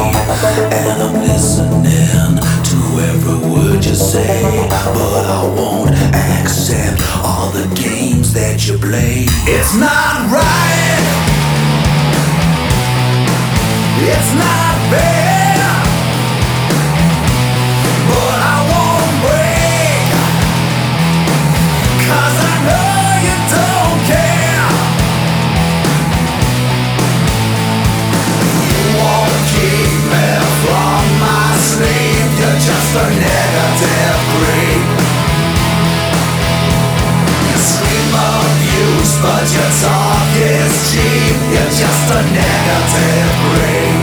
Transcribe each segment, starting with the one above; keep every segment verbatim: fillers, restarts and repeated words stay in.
and I'm listening to every word you say, but I won't accept all the games that you play. It's not right, it's not fair, but I won't break, 'cause I know you don't care. You won't keep me from my sleep, you're just a negative creep. You scream abuse, but your talk is cheap, you're just a negative creep.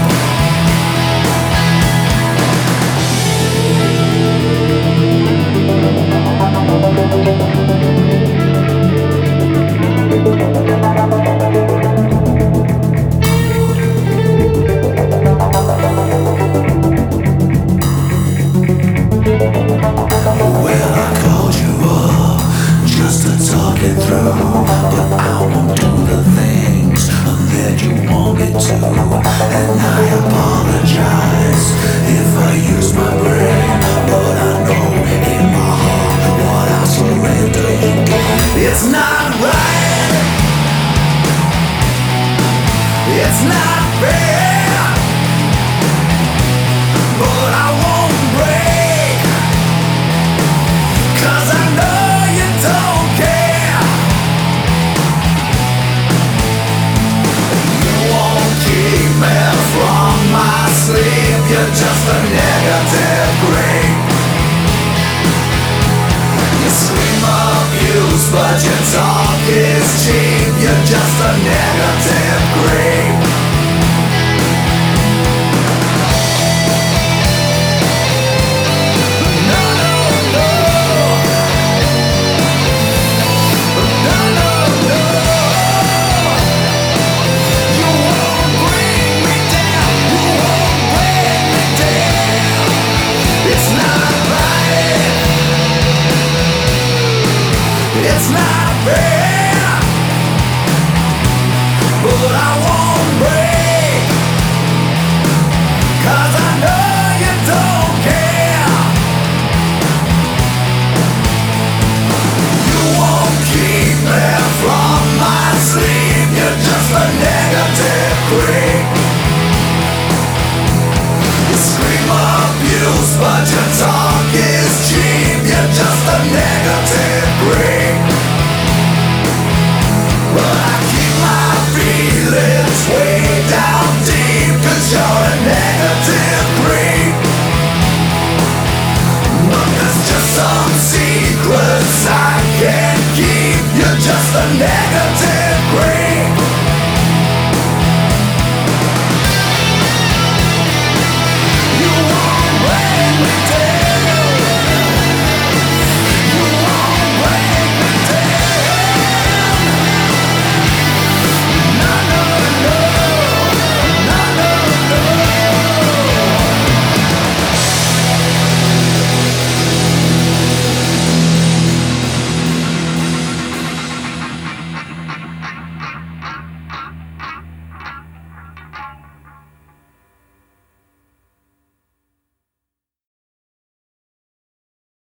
Well, I called you up just to talk it through, but I won't do the things that you want me to. And I apologize if I use my brain, but I know in my heart what I surrender you gain. It's not right, it's not fair, but I won't break, 'cause I know you don't care. You won't keep me from my sleep, you're just a negative creep. You scream abuse, but your talk is cheap, you're just a negative creep. No, no, no. No, no, no. You won't bring me down, you won't bring me down. It's not right, it's not fair, but I won't break, 'cause I know you don't care. You won't keep me from my sleep, you're just a negative creep. You scream abuse, but your talk is cheap, you're just a negative creep. But I keep my feelings way down deep, 'cause you're a negative creep. But there's just some secrets I can't keep, you're just a negative